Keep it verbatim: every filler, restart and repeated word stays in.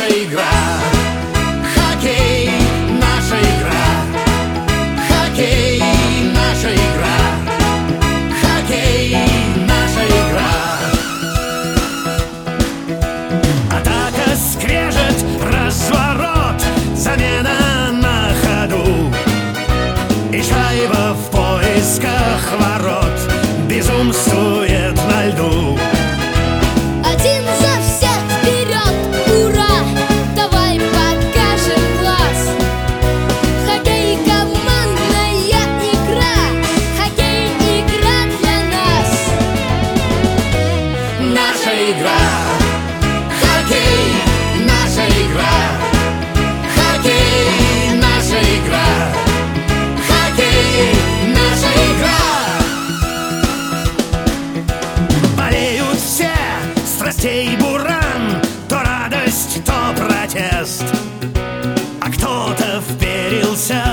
игра. Хоккей — наша игра. Хоккей — наша игра. Хоккей — наша игра. Атака, скрежет, разворот, замена на ходу, и шайба в поисках ворот безумствует на льду. Один за всех вперед, ура! Давай покажем класс. Хоккей — командная игра. Хоккей — игра для нас. Наша игра. Хоккей — наша игра. Хоккей — наша игра. Хоккей — наша игра. Болеют все, страстей буран, то радость, то протест, а кто-то вперился